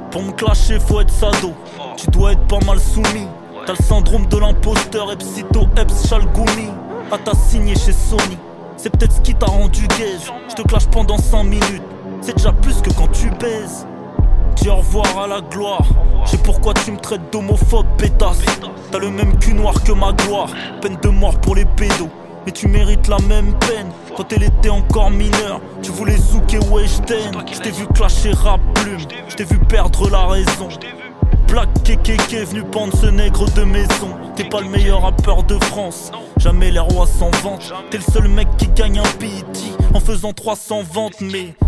Pour me clasher faut être sado, tu dois être pas mal soumis. T'as le syndrome de l'imposteur, Epsito, Eps, Chalgoumi. Ah t'as signé chez Sony, c'est peut-être ce qui t'a rendu gaze. Je te clash pendant 5 minutes, c'est déjà plus que quand tu baises. Dis au revoir à la gloire, je sais pourquoi tu me traites d'homophobe, pétasse. T'as le même cul noir que ma gloire, peine de mort pour les pédos. Mais tu mérites la même peine, quand elle était encore mineure. Tu voulais zouker Weshden, je t'ai vu clasher rap plume, je t'ai vu perdre la raison. Black Kekeke venu pendre ce nègre de maison. T'es pas le meilleur rappeur de France, jamais les rois s'en vantent. T'es le seul mec qui gagne un BET en faisant 300 ventes. Mais